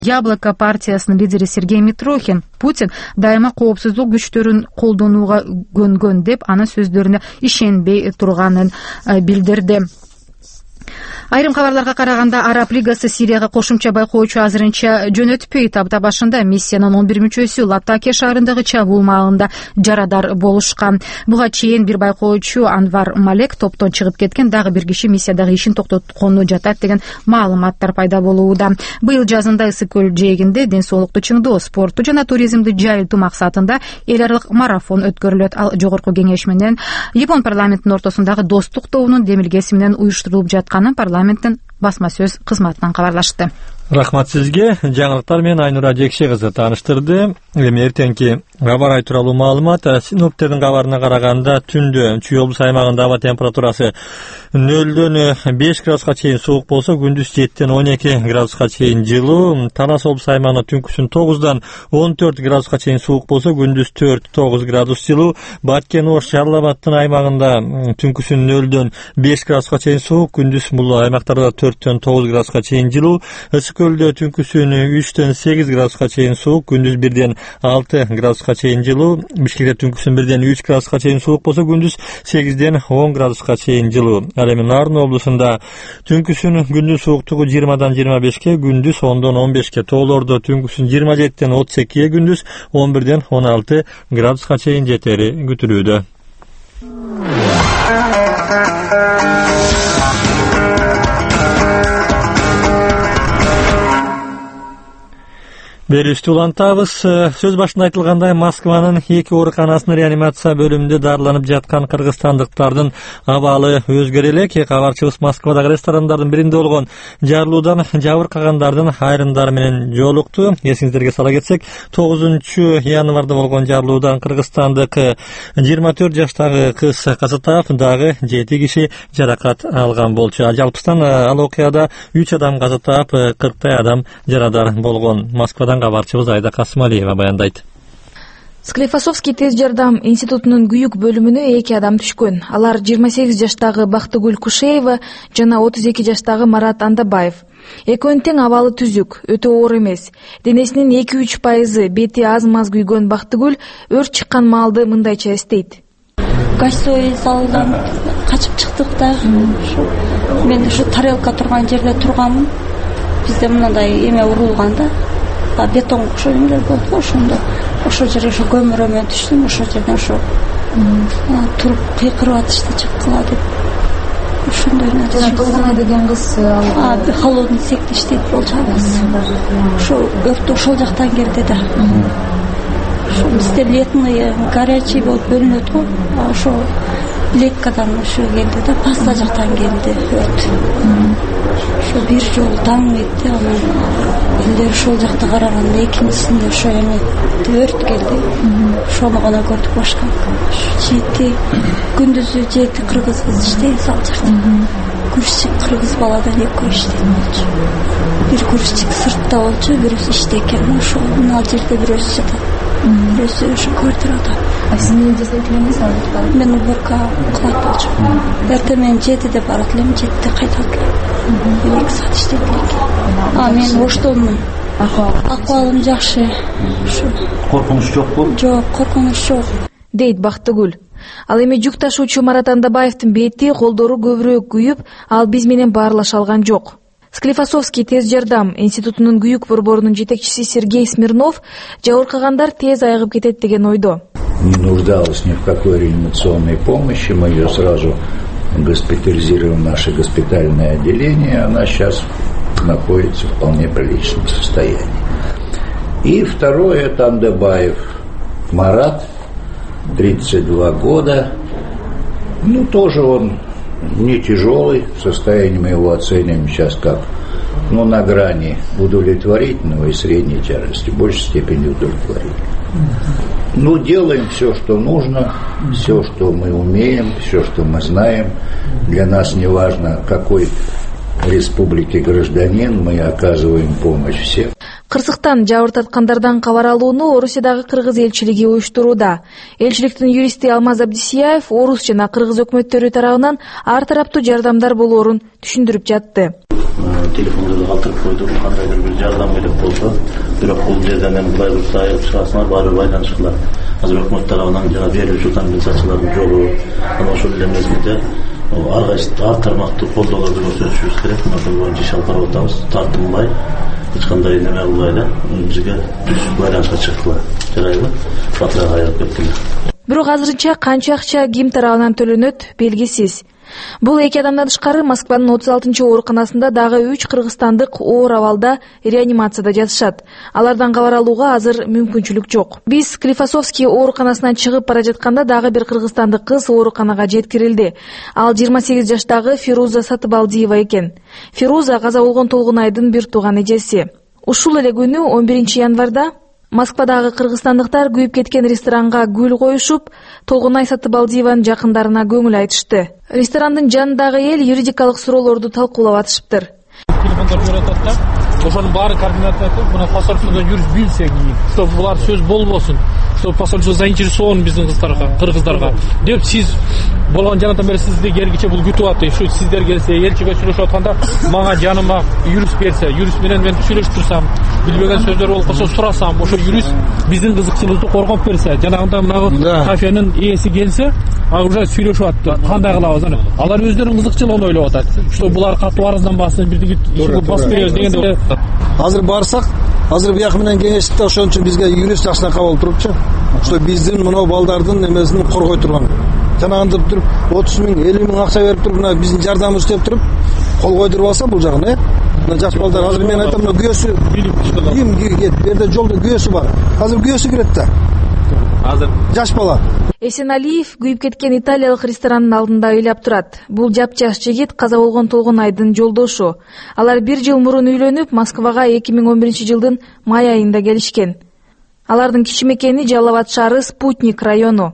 Яблоко партиясынын лидери Сергей Митрохин Путин дайыма коопсуздук күчтөрүн колдонууга көнгөн деп анын сөздөрүнө ишенбей турганын билдирди. Айрым кабарларга караганда, Араб Лигасы Сирияга кошумча байкоочу азырынча жөнөтпөй. Апта башында миссиянын 11 мүчөсү Латакия шаарындагы чабуул маалында жарадар болушкан. Буга чейин бир байкоочу Анвар Малек топтон чыгып кеткен, дагы бир киши миссиядагы ишин токтоткону жатат деген маалыматтар пайда болууда. Быйыл жазында Ысык көл жээгинде ден соолукту чыңдоо, спортту жана туризмди жайылтуу максатында эл аралык марафон өткөрүлөт. Ал жогорку кеңеш менен Япон парламентинин ортосундагы достук тобунун демилгеси менен уюштурулуп жатканын парламенттин басма сөз кызматынан кабарлашты. Рахмат сизге. Жаңылыктар менен Айнура Жекше кызы тааныштырды. Эми эртеңки аба ырайы тууралуу маалымат. Синоптиктердин кабарына караганда, түндө Чүй облусу аймагында аба температурасы 0-дөн 5 градуска чейин суук болсо, күндүз 7-ден 12 градуска чейин жылуу. Талас облусу аймагында түнкүсүн 9-дан 14 градуска чейин суук болсо, күндүз 4-9 градус жылуу. Баткен Ош Жалал Абаддын аймагында түнкүсүн 0-дөн 5 градуска чейин суук, күндүз бул аймактарда 4-дөн 9 градуска чейин жылуу. Ысык көлдө түнкүсүн 3-дөн 8 градуска чейин суук, күндүз 1-ден 6 градуска чейин жылуу. Бишкекте түнкүсүн 1-ден 3 градуска чейин суук болсо, күндүз 8-ден 10 градуска чейин жылуу. Ал эми Нарын облусунда түнкүсүн күндүз сууктугу 20-дан 25-ке, күндүз 10-дон 15-ке, тоолордо түнкүсүн 27-ден 32-ке, күндүз 11-ден 16 градуска чейин жетери күтүлүүдө. Берүүбүздү улантабыз. Сөз башында айтылгандай, Москванын 2 ооруканасынын реанимация бөлүмүндө дарыланып жаткан кыргызстандыктардын абалы өзгөрө элек. Кабарчыбыз Москвадагы ресторандардын биринде болгон жарылуудан жабыркагандардын айрымдары менен жолукту. Эсиңиздерге сала кетсек, 9 январда болгон жарылуудан кыргызстандык 24 жаштагы кыз каза таап, дагы 7 киши жаракат алган болчу. Жалпыстан ал окуяда 3 адам каза таап, 40 адам жарадар болгон. Москвадан кабарчыбыз Айда Касымалиева баяндайт. Склифосовский тез жардам институтунун күйүк бөлүмүнө 2 адам түшкөн. Алар 28 жаштагы Бактыгүл Кушеева жана 32 жаштагы Марат Андабаев. Экөөнүн тең абалы түзүк, өтө оор эмес. Денесинин 2-3% бети аз-маз күйгөн Бактыгүл өрт чыккан маалды мындайча эстейт. Гостевой залдан качып чыктык да. Мен ушу тарелка турган жерде турганмын. Бизде мындай эме урулган да. Бетон кошоюлар болду, ошондо ошо жерге ошо көмөрөмөн түштүм, ошо жерден ошо туруп кыйкырып атышты, чыккыла деп. Ошондой нерсе. Толгонай деген кыз холодный сектте иштейт болчу кыз. Ошо өрт ошол жактан келди да. Ошо бизде летный горячий болуп бөлүнөт го. Ошо леткадан ошо келди да, паста жактан келди өрт. Ошо бир жолу таң этти, анан элдер ошол жакта караганда экинчисинде ошо эме өрт келди. Ошону гана көрдүк, башка. Жети күндүзү 7 кыргыз кыз иштейт ал жерде. Грузчик кыргыз баладан 2 иштейт болчу. Бир грузчик сыртта болчу, бирөөсү иште экен. Ошо мына жерде бирөөсү жатат. Бирөөсү ошо квартирада. Сиз эмне жасайт элеңиз алда? Мен уборка кылат болчу. Эртең мен 7-де барат элем, 7-де кайтат элем. 2 саат иштейт элем. Мен оштонмун. Акыбалым жакшы. Коркунуч жокпу? Жок, коркунуч жок. Дейт Бактыгүл. Ал эми жүк ташуучу Марат Андабаевдин бети, колдору көбүрөөк күйүп, ал биз менен баарлаша алган жок. Склифосовский тез жардам институтунун күйүк борборунун жетекчиси Сергей Смирнов жабыркагандар тез айыгып кетет деген ойдо. Не нуждалась ни в какой реанимационной помощи, мы ее сразу госпитализируем в наше госпитальное отделение, она сейчас находится в вполне приличном состоянии. И второе, это Андабаев Марат, 32 года, тоже он не тяжелый, состояние мы его оцениваем сейчас как, на грани удовлетворительного и средней тяжести, в большей степени удовлетворительного. Делаем все, что нужно, все, что мы умеем, все, что мы знаем. Для нас не важно, какой республики гражданин, мы оказываем помощь всем. Кырсыктан жабыртаткандардан кабар алууну Орусиядагы кыргыз элчилиги уюштурууда. Элчиликтин юристи Алмаз Абдисияев орус жана кыргыз өкмөттөрү тарабынан ар тараптуу жардамдар болоорун түшүндүрүп жатты. телефондорду калтырып койдук, кандайдыр бир жардам керек болсо, бирок бул жерден эми былай бир сайып чыгасыңар, баары бир байланышкыла. Азыр өкмөт тарабынан жана берүүчү компенсациялардын жогу, анан ошол эле мезгилде ар кайсы ар тармактуу колдоолорду көрсөтүшүбүз керек. Ошол боюнча иш алып барып атабыз. Тартынбай, эч кандай неме кылбай да бизге түз байланышка чыктылар. Жарайбы? Батырага айрып кеттилер. Бирок азырынча канча акча ким тарабынан төлөнөт белгисиз. Бул эки адамдан тышкары Москванын 36-чы ооруканасында дагы 3 кыргызстандык оор абалда реанимацияда жатышат. Алардан кабар алууга азыр мүмкүнчүлүк жок. Биз Склифосовский ооруканасынан чыгып бара жатканда дагы бир кыргызстандык кыз ооруканага жеткирилди. Ал 28 жаштагы Фируза Сатыбалдиева экен. Фируза каза болгон Толгунайдын бир тууган эжеси. Ушул эле күнү 11 январда Москвадагы кыргызстандыктар күйүп кеткен ресторанга гүл коюшуп, Толгунай Сатыбалдиеванын жакындарына көңүл айтышты. Ресторандын жанындагы эл юридикалык суроолорду талкуулап атышыптыр. Телефондар берип атат да, ошонун баары координат айтып, мына посольстводон жүрүп билсе кийин, чтоб булар сөз болбосун, чтоб посольство заинтересован биздин кыргыздарга деп сиз болгон жанатан бери сизди кергиче бул күтүп атты. Ушу сиздер келсе, элчиге сүйлөшүп атканда, мага жаныма юрист берсе, юрист менен мен сүйлөшүп турсам, билбеген сөздөр болуп калса сурасам, ошо юрист биздин кызыкчылыкты коргоп берсе, жанагындай мына кафенин ээси келсе, уже сүйлөшүп атты. Кандай кылабыз аны? Алар өздөрүнүн кызыкчылыгын ойлоп атат. Что булар катуу арызданбасын, бирдиги басып беребиз дегенде. Азыр барсак, азыр бияк менен кеңештикте ошон үчүн бизге юрист жакшыраак болуп турупчу. Что биздин мына балдардын эмесин коргой турган. Жанагында туруп 30 миң, 50 миң акча берип туруп, мына биздин жардамыбызды істеп туруп, кол койдуруп алса бул жагын, мына жаш балдар азыр мен айтам, мына күйөөсү, ким берде жолдо күйөөсү бар. Азыр күйөөсү кирет да. Азыр жаш бала. Эсеналиев күйүп кеткен италиялык ресторанын алдында ыйлап турат. Бул жапжаш жигит каза болгон Толгунайдын жолдошу. Алар 1 жыл мурун үйлөнүп, Москвага 2011 жылдын май айында келишкен. Алардын кичимекени Жалал Абад шаары Спутник району.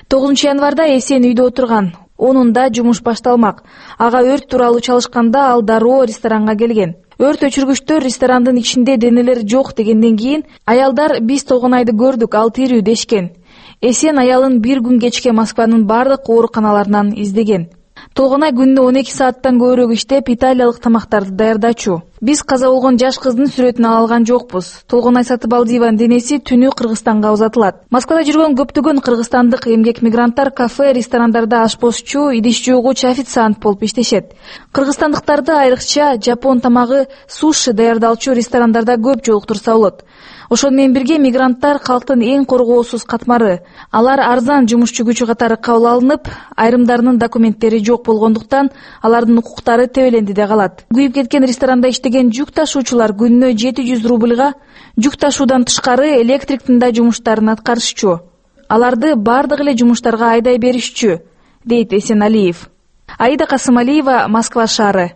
9 январда Эсен үйдө отурган. Онунда жумуш башталмак. Ага өрт тууралуу чалышканда ал дароо ресторанга келген. Өрт өчүргүчтөр ресторандын ичинде денелер жок дегенден кийин аялдар биз Толгунайды көрдүк, ал тирүү дешкен. Эсен аялын 1 күн кечке Москванын бардык ооруканаларынан издеген. Толгунай күнүнө 12 сааттан көбүрөөк иштеп, италиялык тамактарды даярдачу. Биз каза болгон жаш кыздын сүрөтүн ала алган жокпуз. Толгунай Сатыбалдиеванын денеси түнү Кыргызстанга узатылат. Москвада жүргөн көптөгөн кыргызстандык эмгек мигранттар кафе, ресторандарда ашпозчу, идиш жуугуч, официант болуп иштешет. Кыргызстандыктарды айрыкча жапон тамагы суши даярдалчу ресторандарда көп жолуктурса болот. Ошону менен бирге мигранттар калктын эң коргоосуз катмары. Алар арзан жумушчу күчү катары кабыл алынып, айрымдарынын документтери жок болгондуктан алардын укуктары тебелендиде калат. Күйүп кеткен ресторанда иштеген жүк ташуучулар күнүнө 700 рубльга жүк ташуудан тышкары электриктин да жумуштарын аткарышчу. Аларды бардык эле жумуштарга айдай беришчү, дейт Эсеналиев. Аида Касымалиева, Москва шаары.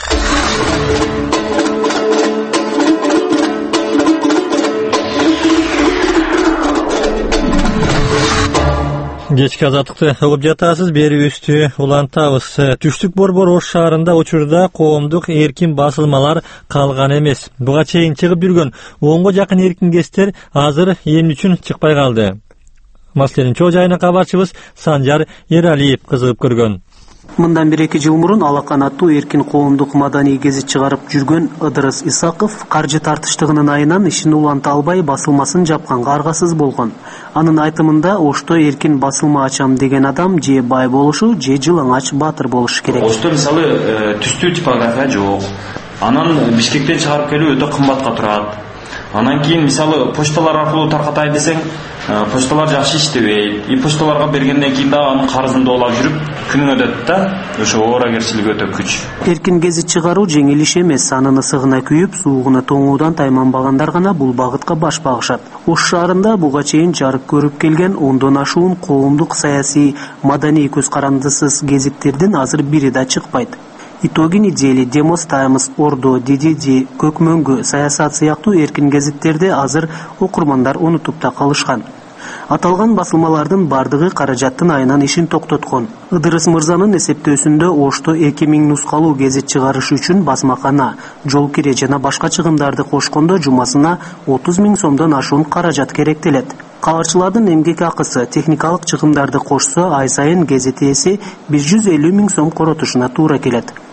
Кечки азаттыкты угуп жатасыз, берүүбүздү улантабыз. Түштүк Борбор Ош шаарында учурда коомдук эркин басылмалар калган эмес. Буга чейин чыгып жүргөн 10го жакын эркингестер азыр эмне үчүн чыкпай калды? Маселенин чоо жайына кабарчыбыз Санжар Эралиев кызыгып көргөн. Мындан 1-2 жыл мурун алаканаттуу эркин коомдук маданий гезит чыгарып жүргөн Ыдырыс Исаков каржы тартыштыгынын айынан ишин уланта албай басылмасын жапканга аргасыз болгон. Анын айтымында Ошто эркин басылма ачам деген адам же бай болушу, же жылаңач баатыр болушу керек. Ошто мисалы түстүү типография жок. Анан Бишкектен чыгарып келүү өтө кымбатка турат. Анан кийин мисалы почталар аркылуу таркатай десең, почталар жакшы иштебейт. И почталарга бергенден кийин дагы анын карызын доолап жүрүп, күнүң өтөт да. Ошо ооракерчилик өтө күч. Эркин гезит чыгаруу жеңил иш эмес. Анын ысыгына күйүп, суугуна тоңуудан тайманбагандар гана бул багытка баш багышат. Ош шаарында буга чейин жарык көрүп келген 10дон ашуун коомдук, саясий, маданий көз карандысыз гезиттердин азыр бири да чыкпайт. Итоги недели, Демос Таймс, Ордо, Дидиди, Көкмөңгү, Саясат сыяктуу эркин гезиттерди азыр окурмандар унутуп да калышкан. Аталган басылмалардын бардыгы каражаттын айынан ишин токтоткон. Ыдырыс мырзанын эсептөөсүндө Ошто 2000 нускалуу гезит чыгарыш үчүн басмакана, жол кире жана башка чыгымдарды кошкондо жумасына 30 000 сомдон ашуун каражат керектелет. Кабарчылардын эмгек акысы, техникалык чыгымдарды кошсо, ай сайын гезит ээси 150 000 сом коротушуна туура келет.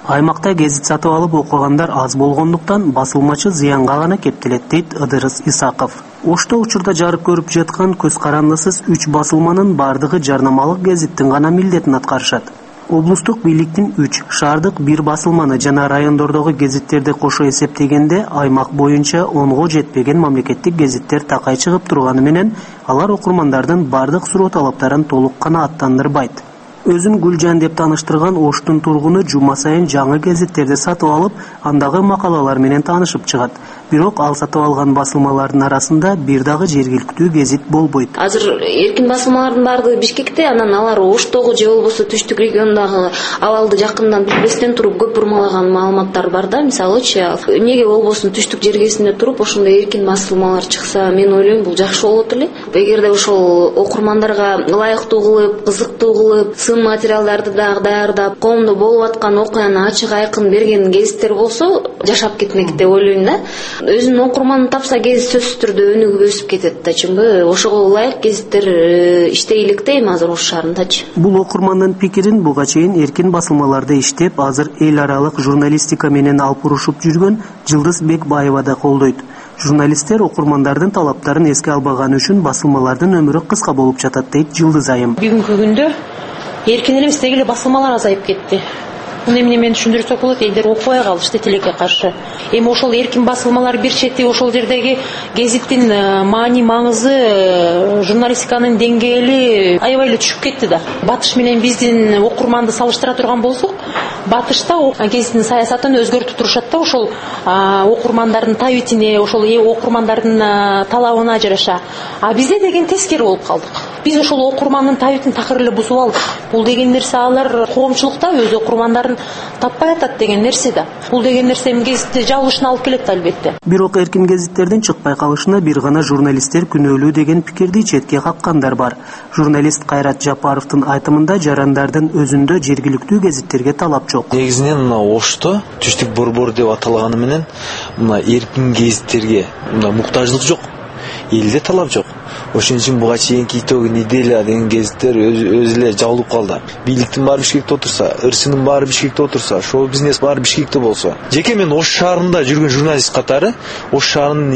Аймакта гезит сатып алып окугандар аз болгондуктан басылмачы зыянга гана кептелет, дейт Ыдырыс Исаков. Ошто учурда жарык көрүп жаткан көз карандысыз 3 басылманын бардыгы жарнамалык гезиттин гана милдетин аткарышат. Облустук бийликтин 3, шаардык 1 басылманы жана райондордогу гезиттерди кошо эсептегенде аймак боюнча 10го жетпеген мамлекеттик гезиттер такай чыгып турганы менен алар окурмандардын бардык суроо талаптарын толук канааттандырбайт. Өзүн Гүлжан деп тааныштырган Оштун тургуну жума сайын жаңы гезиттерди сатып алып, андагы макалалар менен таанышып чыгат. Бирок ал сатып алган басылмалардын арасында бир дагы жергиликтүү гезит болбойт. Азыр эркин басылмалардын баардыгы Бишкекте, анан алар Оштогу же болбосо түштүк региондогу абалды жакындан билбестен туруп көп бурмалаган маалыматтар бар да. Мисалычы, эмнеге болбосун түштүк жергесинде туруп ошондой эркин басылмалар чыкса, мен ойлойм бул жакшы болот эле. Эгерде ошол окурмандарга ылайыктуу кылып, кызыктуу кылып, сын материалдарды дагы даярдап, коомдо болуп аткан окуяны ачык айкын берген гезиттер болсо, жашап кетмек деп ойлойм да. Өзүнүн окурманын тапса, гезит сөзсүз түрдө өнүгүп өсүп кетет да, чынбы? Ошого ылайык гезиттер иштейлик дейм азыр Ош шаарындачы. Бул окурмандын пикирин буга чейин эркин басылмаларда иштеп, азыр эл аралык журналистика менен алып урушуп жүргөн Жылдыз Бекбаева да колдойт. Журналисттер окурмандардын талаптарын эске албаганы үчүн басылмалардын өмүрү кыска болуп жатат, дейт Жылдыз айым. Бүгүнкү күндө эркин эле эмес, басылмалар азайып кетти. Муну эмне менен түшүндүрсөк болот, элдер окубай калышты тилекке каршы. Эми ошол эркин басылмалар бир чети ошол жердеги гезиттин маани маңызы, журналистиканын деңгээли аябай эле түшүп кетти да. Батыш менен биздин окурманды салыштыра турган болсок, Батышта гезиттин саясатын өзгөртүп турушат да, ошол окурмандардын табитине, ошол окурмандардын талабына жараша. А бизде деген тескери болуп калдык. Биз ошол окурмандын табитин такыр эле бузуп алдык. Бул деген нерсе алар коомчулукта өз окурмандарын таппай атат деген нерсе да. Бул деген нерсе гезитти жабылышына алып келет албетте. Бирок эркин гезиттердин чыкпай калышына бир гана журналисттер күнөөлүү деген пикирди четке каккандар бар. Журналист Кайрат Жапаровдун айтымында жарандардын өзүндө жергиликтүү гезиттерге талап жок. Негизинен мына Ошто түштүк борбор деп аталганы менен мына эркин гезиттерге муктаждык жок. Элде талап жок. Ошон үчүн буга чейинки итоги неделя деген гезиттер өзү эле жабылып калды. Бийликтин баары Бишкекте отурса, ырчынын баары Бишкекте отурса, шоу-бизнес баары Бишкекте болсо. Жеке мен Ош шаарында жүргөн журналист катары, Ош шаарынын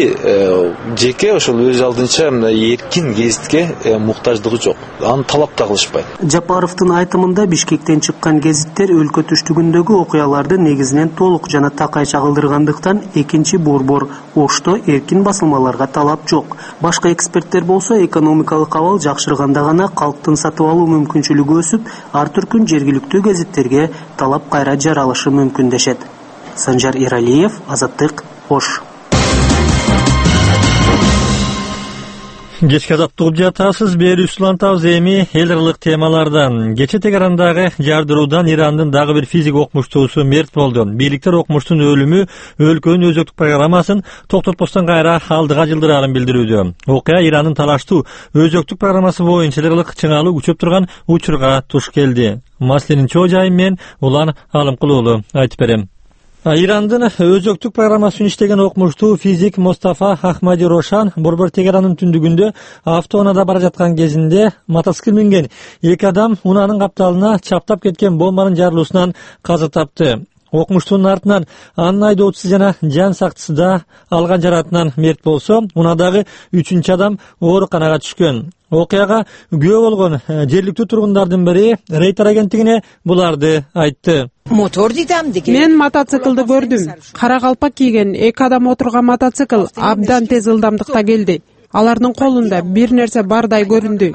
эли жеке ошол өз алдынча эркин гезитке муктаждыгы жок. Аны талап да кылышпайт. Жапаровдун айтымында Бишкектен чыккан гезиттер өлкө түштүгүндөгү окуяларды негизинен толук жана такай чагылдыргандыктан экинчи борбор Ошто эркин басылмаларга талап жок. Башка эксперттер болсо экономикалык абал жакшырганда гана калктын сатып алуу мүмкүнчүлүгү өсүп, ар түркүн жергиликтүү гезиттерге талап кайра жаралышы мүмкүн дешет. Санжар Иралиев, Азаттык, Ош. Кечке азаттык угуп жатасыз, бери улантабыз эми эл аралык темалардан. Кече Тегерандагы жардыруудан Ирандын дагы бир физик окумуштуусу мерт болду. Бийликтер окумуштун өлүмү өлкөнүн өзөктүк программасын токтотпостон кайра алдыга жылдырарын билдирүүдө. Окуя Ирандын талаштуу өзөктүк программасы боюнча эл аралык чыңалуу күчөп турган учурга туш келди. Маселенин чоо жайы мен Улан Алымкулуулу айтып берем. Ирандын өзөктүк программасын иштеген окумуштуу физик Мустафа Ахмади Рошан борбор Тегеранын түндүгүндө автоунаада бара жаткан кезинде мотоцикл минген эки адам унаанын капталына чаптап кеткен бомбанын жарылуусунан каза тапты. Окумуштуунун артынан анын айдоочусу жана жан сактысы да алган жаратынан мерт болсо, унадагы 3-чү адам ооруканага түшкөн. Окуяга күбө болгон жергиликтүү тургундардын бири Рейтер агенттигине буларды айтты. Мен мотоциклды көрдүм. Кара калпак кийген эки адам отурган мотоцикл абдан тез ылдамдыкта келди. Алардын колунда бир нерсе бардай көрүндү.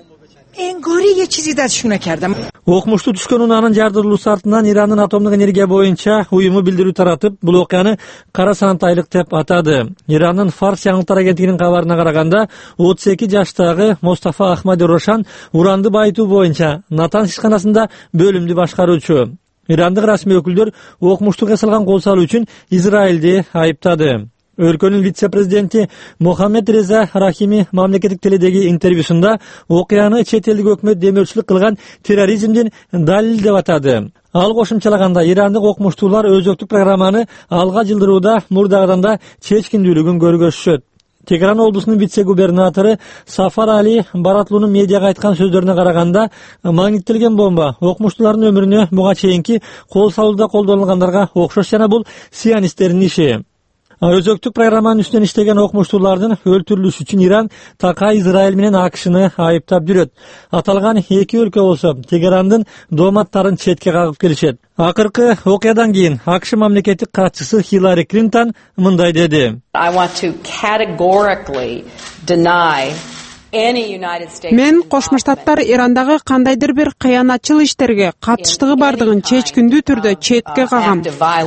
Окумуштуу түшкөн унаанын жардырылуусу артынан Ирандын атомдук энергия боюнча уюму билдирүү таратып, бул окуяны кара сантайлык деп атады. Ирандын Фарс жаңылыктар агенттигинин кабарына караганда, 32 жаштагы Мустафа Ахмади Рошан уранды байытуу боюнча Натанс ишканасында бөлүмдү башкаруучу. Ирандык расмий өкүлдөр окумуштууга жасалган кол салуу үчүн Израилди айыптады. Өлкөнүн вице-президенти Мохаммед Реза Рахими мамлекеттик теледеги интервьюсунда окуяны чет элдик өкмөт демөөрчүлүк кылган терроризмдин далили деп атады. Ал кошумчалаганда ирандык окумуштуулар өзөктүк программаны алга жылдырууда мурдагыдан да чечкиндүүлүгүн көргөзүшөт. Тегеран облусунун вице-губернатору Сафар Али Баратлуунун медиага айткан сөздөрүнө караганда, магниттелген бомба окумуштуулардын өмүрүнө буга чейинки кол салууда колдонулгандарга окшош жана бул сионисттердин иши. Өзөктүк программанын үстүнөн иштеген окумуштуулардын өлтүрүлүшү үчүн Иран такай Израиль менен АКШны айыптап жүрөт. Аталган эки өлкө болсо Тегерандын дооматтарын четке кагып келишет. Акыркы окуядан кийин АКШ мамлекеттик катчысы Хиллари Клинтон мындай деди. Мен Кошмо Штаттар Ирандагы кандайдыр бир кыянатчыл иштерге катыштыгы бардыгын чечкиндүү түрдө четке кагам.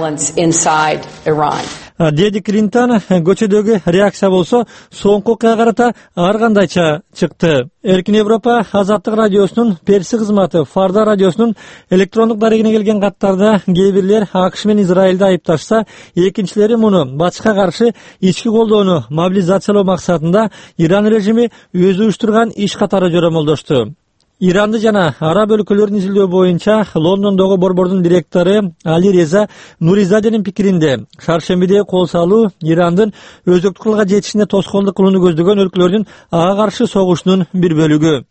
Деди Клинтон, көчөдөгү реакция болсо соңку окуяга карата ар кандайча чыкты. Эркин Европа Азаттык радиосунун перси кызматы Фарда радиосунун электрондук дарегине келген каттарда кээ бирлер АКШ менен Израилди айыпташса, экинчилери муну батышка каршы ички колдоону мобилизациялоо максатында Иран режими өзү уюштурган иш катары жөромолдошту. Иранды жана араб өлкөлөрүн изилдөө боюнча Лондондогу борбордун директору Али Реза Нуризаденин пикиринде, шаршембиде кол салуу Ирандын өзөктүк кылга жетишине тоскоолдук кылууну көздөгөн өлкөлөрдүн ага каршы согушунун бир бөлүгү.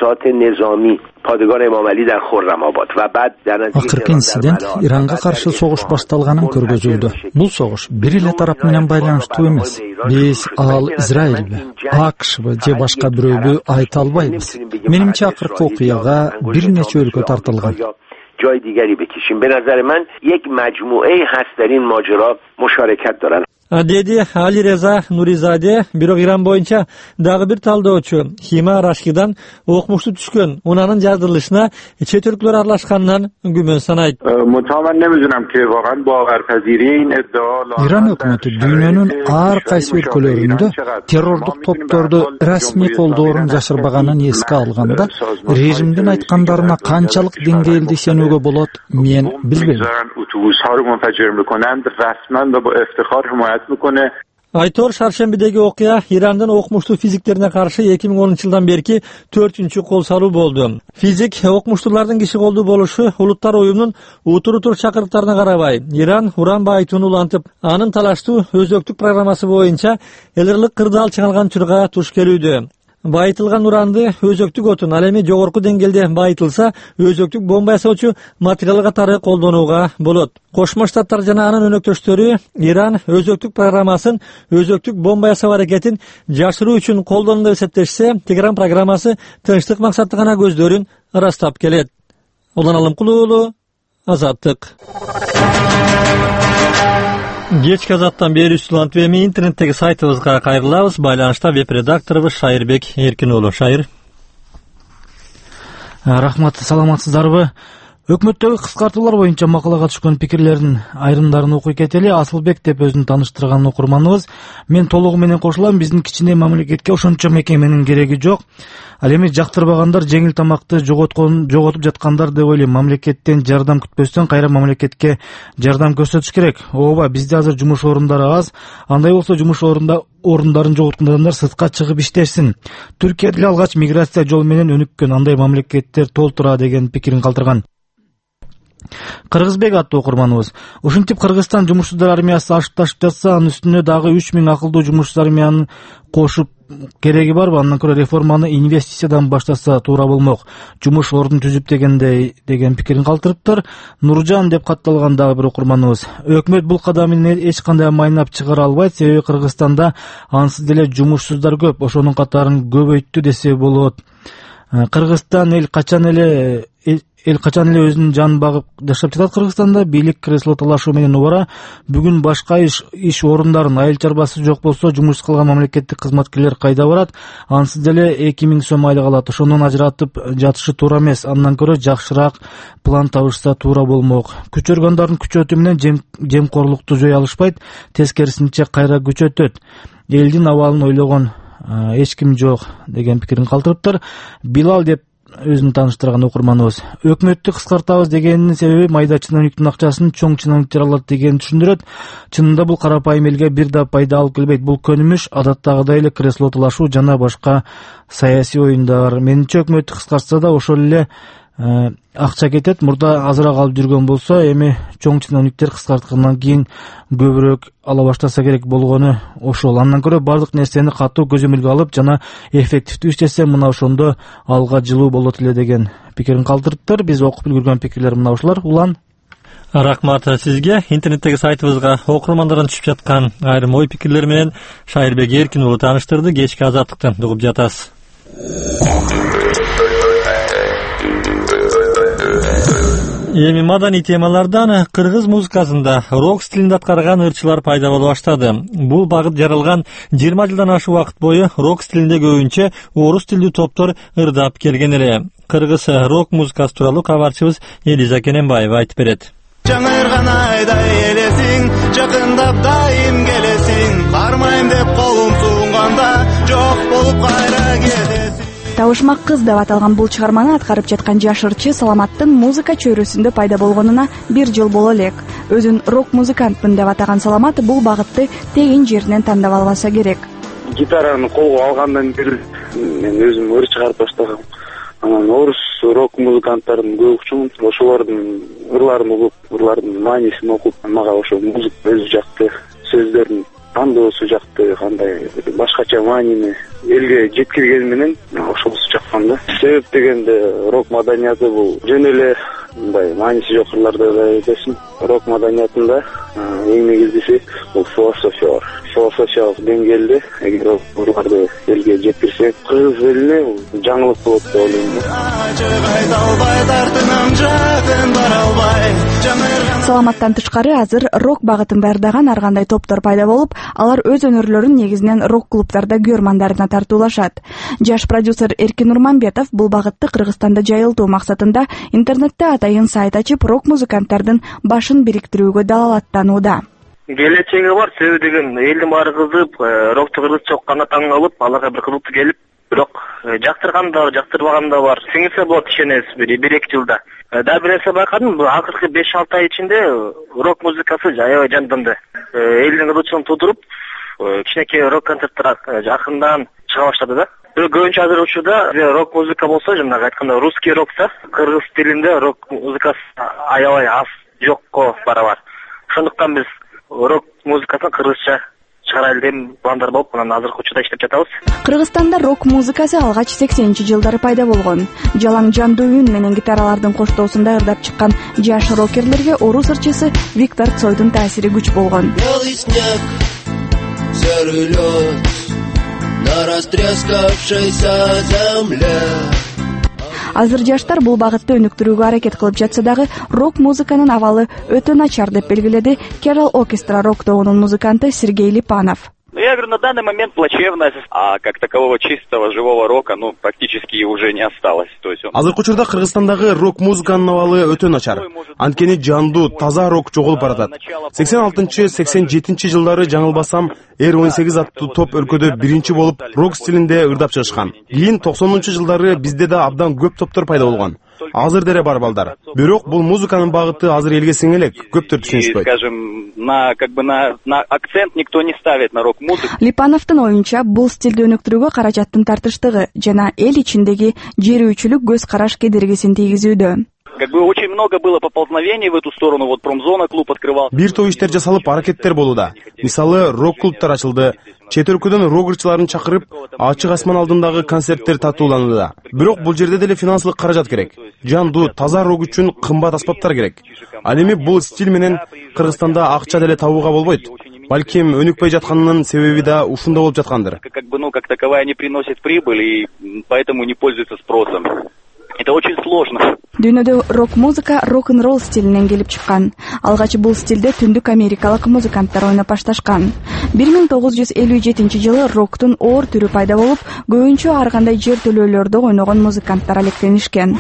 Акыркы инцидент Иранга каршы согуш башталганын көргөзүлдү. Бул согуш бир эле тарап менен байланыштуу эмес. Биз ал Израилби, АКШбы же башка бирөөгө айта албайбыз. Менимче акыркы окуяга бир нече өлкө тартылган. جای دیگری بکشیم. به نظر من یک مجموعه هست در این ماجرا مشارکت دارن. Деди Али Реза Нуризаде, бирок Иран боюнча дагы бир талдоочу Хима Рашкидан окумуштуу түшкөн унанын жаздырылышына чет өлкөлөр аралашканынан күмөн санайт. Иран өкмөтү дүйнөнүн ар кайсы өлкөлөрүндө террордук топторду расмий колдоорун жашырбаганын эске алганда, режимдин айткандарына канчалык деңгээлде ишенүүгө болот, мен билбейм. Айтор шаршембидеги окуя Ирандын окумуштуу физиктерине каршы 2010-жылдан берки 4-чү кол салуу болду. Физик окумуштуулардын киши колдуу болушу Улуттар уюмунун утур чакырыктарына карабай, Иран уран байытууну улантып, анын талаштуу өзөктүк программасы боюнча элерлик кырдаал чыгарган учурга туш келүүдө. Байытылган уранды өзөктүк отун ал эми жогорку деңгээлде байытылса, өзөктүк бомба ясоочу материал катары колдонууга болот. Кошмо Штаттар жана анын өнөктөштөрү Иран өзөктүк программасын, өзөктүк бомба ясоо аракетин жашыруу үчүн колдонду деп эсептешсе, Тегеран программасы тынчтык максатты гана көздөрүн ырастап келет. Улан Алымкул уулу, Азаттык. Кечки Азаттан бери Үстүлант эми интернеттеги сайтыбызга кайрылабыз. Байланышта веб-редакторубуз Шайырбек Эркин уулу. Шайыр. Рахмат, саламатсыздарбы? Өкмөттөгү кыскартуулар боюнча макалага түшкөн пикирлердин айрымдарын окуй кетели. Асылбек деп өзүн тааныштырган окурманыбыз. Мен толугу менен кошулам, биздин кичине мамлекетке ошончо мекеменин кереги жок. Ал эми жактырбагандар жеңил тамакты жоготуп жаткандар деп ойлойм. Мамлекеттен жардам күтпөстөн кайра мамлекетке жардам көрсөтүш керек. Ооба, бизде азыр жумуш орундары аз. Андай болсо жумуш орундарын жоготкон адамдар сыртка чыгып иштешсин. Түркия деле алгач миграция жолу менен өнүккөн, андай мамлекеттер толтура деген пикирин калтырган. Кыргызбек аттуу окурманыбыз. Ушинтип Кыргызстан жумушчулар армиясы ашып жатса, анын үстүнө дагы 3000 акылдуу жумушчулар армияны кошуп кереги барбы? Андан көрө реформаны инвестициядан баштаса туура болмок. Жумуш ордун түзүп деген пикирин калтырыптыр. Нуржан деп катталган дагы бир окурманыбыз. Өкмөт бул кадамын эч кандай майнап чыгара албайт, себеби Кыргызстанда ансыз деле жумушсуздар көп, ошонун катарын көбөйттү десе болот. Кыргызстан эл качан эле өзүнүн жанын багып жашап жатат. Кыргызстанда бийлик кресло талашуу менен убара. Бүгүн башка иш орундарын айыл чарбасы жок болсо, жумуш кылган мамлекеттик кызматкерлер кайда барат? Ансыз деле 2000 сом айлык алат. Ошондон ажыратып жатышы туура эмес. Андан көрө жакшыраак план табышса туура болмок. Күч органдардын күчөтүү менен жемкорлукту жое алышпайт, тескерисинче кайра күчөтөт. Элдин абалын ойлогон эч ким жок деген пикирин калтырыптыр. Билал деп өзүн тааныштырган окурманыбыз. Өкмөттү кыскартабыз дегенинин себеби майда чиновниктин акчасын чоң чиновниктер алат дегенин түшүндүрөт. Чынында бул карапайым элге бир да пайда алып келбейт. Бул көнүмүш адаттагыдай эле кресло талашуу жана башка саясий оюндар. Менимче өкмөттү кыскартса да ошол эле акча кетет. Мурда азыраак алып жүргөн болсо, эми чоң чиновниктер кыскарткандан кийин көбүрөөк ала баштаса керек болгону ошол. Андан көрө бардык нерсени катуу көзөмөлгө алып жана эффективдүү иштесе, мына ошондо алга жылуу болот эле деген пикирин калтырыптыр. Биз окуп үлгүргөн пикирлер мына ушулар. Улан, рахмат сизге. Интернеттеги сайтыбызга окурмандардан түшүп жаткан айрым ой пикирлер менен Шайырбек Эркин уулу тааныштырды. Кечки Азаттыктан угуп жатасыз. Эми маданий темалардан кыргыз музыкасында рок стилинде аткарган ырчылар пайда боло баштады. Бул багыт жаралган 20 жылдан ашык убакыт бою рок стилинде көбүнчө орус тилдүү топтор ырдап келген эле. Кыргыз рок музыкасы тууралуу кабарчыбыз Элиза Кененбаева айтып берет. Жаңырган айдай элесиң, жакындап дайым келесиң, кармайм деп колун сунганда, жок болуп кайра кетесиң. Табышмак кыз деп аталган бул чыгарманы аткарып жаткан жаш ырчы Саламаттын музыка чөйрөсүндө пайда болгонуна 1 жыл боло элек. Өзүн рок музыкантмын деп атаган Саламат бул багытты тегин жеринен тандап албаса керек. Гитараны колго алгандан бери мен өзүм ыр чыгарып баштагам. Анан орус рок музыканттарын көп укчумун. Ошолордун ырларын угуп, ырлардын маанисин окуп, мага ошо музыка өзү жакты, сөздөрдүн тандоосу жакты, кандай башкача маанини элге жеткиргени менен ошонусу жаккан да. Себеп дегенде рок маданияты бул жөн эле мындай мааниси жок ырларды эзесин. Рок маданиятында эң негизгиси бул философиялык деңгээлде эгер ырларды элге жеткирсек, кыргыз элине жаңылык болот деп ойлойм. Саламаттан тышкары азыр рок багытын даярдаган ар кандай топтор пайда болуп, алар өз өнөрлөрүн негизинен рок клубтарда көрмандарына тартуулашат. Жаш продюсер Эркин Урманбетов бул багытты Кыргызстанда жайылтуу максатында интернетте атайын сайт ачып, рок музыканттардын башын бириктирүүгө далалаттанууда. Келечеги бар, себеби деген элдин баары кызып, рокту кыргызча укканда таң калып, аларга бир кызыктуу келип, бирок жактырган да, жактырбаган да бар. Сиңирсе болот, ишенесиз, 1-2 жылда. Да бир нерсе байкадым, акыркы 5-6 ай ичинде рок музыкасы аябай жанданды. Элдин кызыкчылыгын туудуруп, кичинекей рок концерттер жакындан чыга баштады да. Көбүнчө азыр учурда рок музыка болсо, жанагы айтканда русский рокса, кыргыз стилинде рок музыкасы аябай аз, жокко барабар. Ошондуктан биз рок музыкасын кыргызча чыгарайлы деп пландар болуп, анан азыркы учурда иштеп жатабыз. Кыргызстанда рок музыкасы алгач 80-жылдары пайда болгон. Жалаң жандуу үн менен гитаралардын коштоосунда ырдап чыккан жаш рокерлерге орус ырчысы Виктор Цойдун таасири күч болгон. Азыр жаштар бул багытты өнүктүрүүгө аракет кылып жатса дагы, рок музыканын абалы өтө начар деп белгиледи Керал Оркестра рок тобунун музыканты Сергей Липанов. Я говорю, на данный момент плачевно, а как такового чистого живого рока, практически уже не осталось. Азыркы учурда Кыргызстандагы рок музыканын абалы өтө начар. Анткени жандуу, таза рок жоголуп баратат. 86-87 жылдары жаңылбасам, R18 аттуу топ өлкөдө биринчи болуп рок стилинде ырдап чыгышкан. Кийин 90 жылдары бизде да абдан көп топтор пайда болгон. Азыр деле бар балдар. Бирок бул музыканын багыты азыр элге сиңелек, көптөр түшүнүшпөйт. Скажем, на акцент никто не ставит на рок музыку. Липановдун оюнча, бул стилди өнүктүрүүгө каражаттын тартыштыгы жана эл ичиндеги жерүүчүлүк көз караш кедергисин тийгизүүдө. Очень много было поползновений в эту сторону, вот промзона клуб открывал. Бир топ иштер жасалып аракеттер болууда. Мисалы, рок клубтар ачылды. Чет өлкөдөн рок ырчыларын чакырып, ачык асман алдындагы концерттер татууланууда. Бирок бул жерде деле финансылык каражат керек. Жандуу, таза рок үчүн кымбат аспаптар керек. Ал эми бул стиль менен Кыргызстанда акча деле табууга болбойт. Балким өнүкпөй жатканынын себеби да ушунда болуп жаткандыр. Как таковая не приносит прибыль и поэтому не пользуется спросом. Это очень сложно. Дүйнөдө рок-музыка рок-н-ролл стилинен келип чыккан. Алгач бул стилде түндүк америкалык музыканттар ойноп башташкан. 1957 жылы роктун оор түрү пайда болуп, көбүнчө ар кандай жер төлөөлөрдө ойногон музыканттар алектенишкен.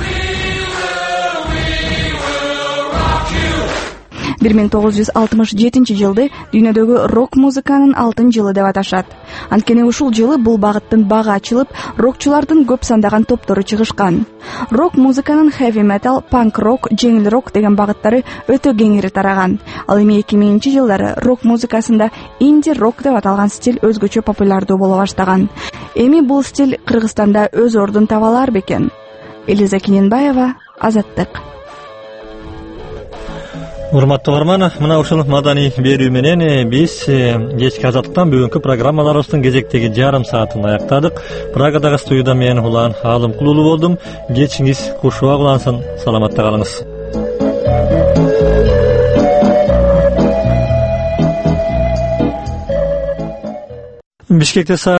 1967 жылды дүйнөдөгү рок-музыканын алтын жылы деп аташат. Анткени ушул жылы бул багыттын бага ачылып, рокчулардын көп сандаган топтору чыгышкан. Рок-музыканын heavy metal, punk rock, жеңил рок деген багыттары өтө кеңири тараган. Ал эми 2000 жылдары рок-музыкасында инди-рок деп аталган стиль өзгөчө популярдуу боло баштаган. Эми бул стиль Кыргызстанда өз ордун таба алар бекен? Элиза Кененбаева, Азаттык. Урматтуу угарман, мына ушул маданий берүү менен биз кечки Азаттыктан бүгүнкү программаларыбыздын кезектеги жарым саатын аяктадык. Прагадагы студияда мен Улан Алымкулуулу болдум. Кечиңиз кушуак улансын. Саламатта калыңыз. Бишкекте